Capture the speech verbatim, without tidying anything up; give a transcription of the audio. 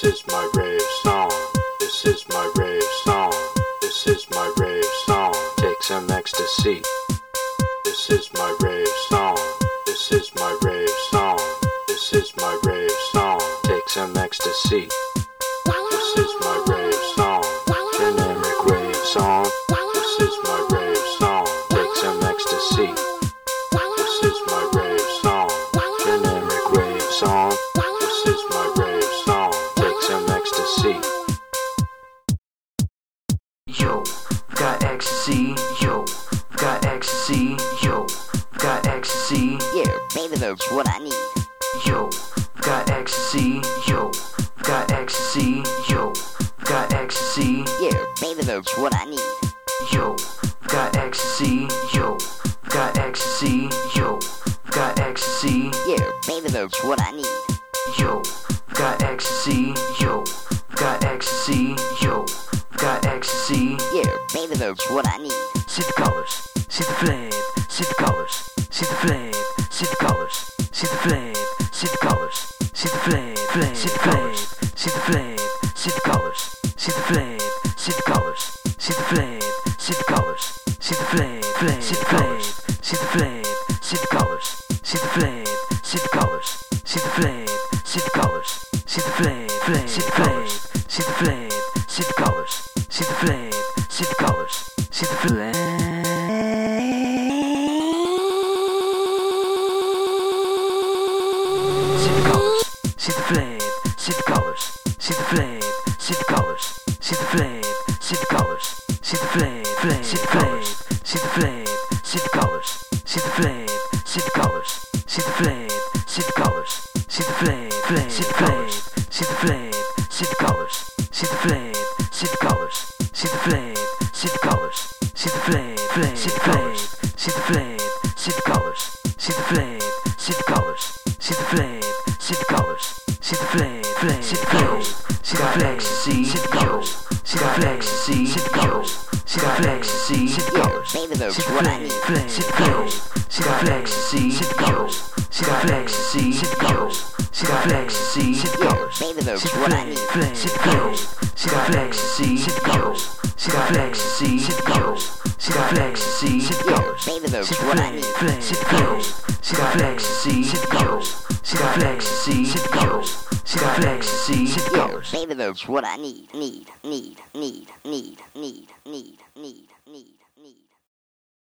is my rave song. This is my rave song. This is my rave song. Take some ecstasy. This is my rave song. This is my rave song. This is my rave song. Take some ecstasy. This is my rave song. Generic rave song. This is my rave song. Take some ecstasy. This is my rave song. Generic rave song. This is my rave song. Take some ecstasy. Yo, I've got ecstasy. Yo, I've got ecstasy. Yo, I've got ecstasy. Yeah, baby, that's what I need. Yo, I've got ecstasy. Yo, I've got ecstasy. Yo, I've got ecstasy. Yeah, baby, that's what I need. Yo, I've got ecstasy. Yo, I've got ecstasy. Yo, I've got ecstasy. Yeah, baby, that's what I need. Yo, I've got ecstasy. Yo, I've got ecstasy. Yo, I've got ecstasy. Yeah, baby, that's what I need. See the colors, see the flame, see the colors, see the flame, see the colors, see the flame, see the colors, see the flame, flame, see the colors, see the flame, see the colors, see the flame, see the colors, see the flame, see the colors, see the flame, flame, see the colors, see the flame, see the colors, see the flame, see the colors, see the flame, see the colors, see the flame, flame, see the colors, see the flame, see the colors, see the flame, see the colors, see the flame. See the colors, see the flame, see the colors, see the flame, see the colors, see the flame, see the colors, see the flame, flame, see the colors, see the flame, see the colors, see the flame, see the colors, see the flame, see the colors, see the flame, flame, see the colors, see the flame, see the colors, see the flame, see the colors, see the flame, see the colors, see the flame, flame, see the colors, see the flame, see the colors, see the flame, see the colors, see the flame, see the colors, see the flame, flame, see the colors, see the flame, see the colors, see the flame, see the colors, see the flame, see the colors, baby, that's what I need. see the colors, see the flame, see the colors, see the flame, see the colors, see the flame, see the colors, baby, that's what I need. see the colors, see the flame, see the colors, see the flame, see the colors, see the flame, see the colors, baby, that's what I need. see the colors, see the flame, see the colors, see the flame, see the colors, see the flame, see the colors, baby, that's what I need. Need, need, need, need, need, need, need, need.